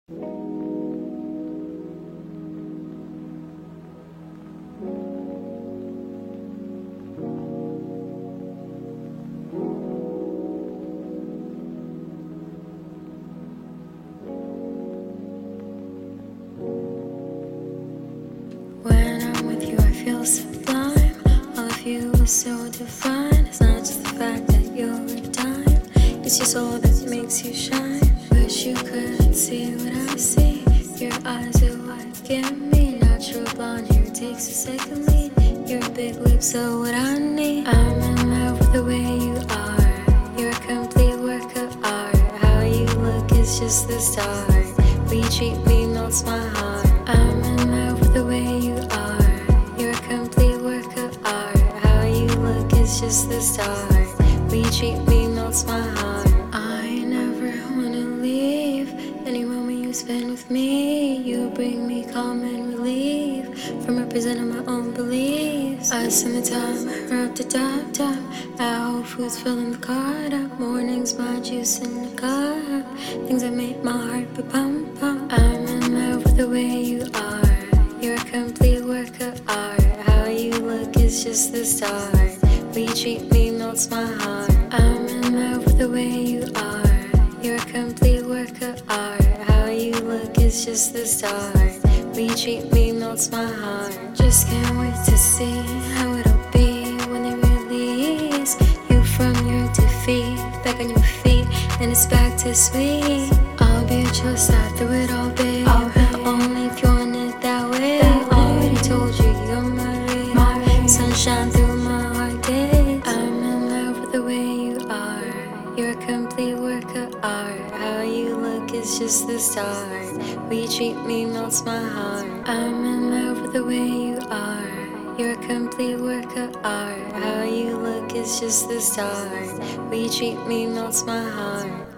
When I'm with you, I feel sublime. All of you is so divine. It's not just the fact that you're a dime, it's your soul that makes you shine. Wish you could see what I see. Your eyes are what give me natural blonde hair takes a second lead. Your big lips are what I need. I'm in love with the way you are. You're a complete work of art. How you look is just the start. We treat me melts my heart. I'm in love with the way you are. You're a complete work of art. How you look is just the start. We treat me melts my heart. I never wanna leave. Any moment you spend with me, you bring me calm and relief from representing my own beliefs. I summertime, wrapped to top. At Whole Foods filling the cart up. Mornings, my juice in the cup. Things that make my heart be pump pump. I'm in love with the way you are. You're a complete work of art. How you look is just the start. We treat me melts my heart. I'm in love with the way you are. You're a complete work of art. How you look is just the start. We treat me melts my heart. Just can't wait to see how it'll be when they release you from your defeat. Back on your feet, and it's back to sweet. I'll be your trust after it all, babe. Only if you want it that way. Already told you you're my ray. Sunshine through my heart days. I'm in love with the way you are. You're a complete work of art. How you look is just the start. We treat me melts my heart. I'm in love with the way you are. You're a complete work of art. How you look is just the start. We treat me melts my heart.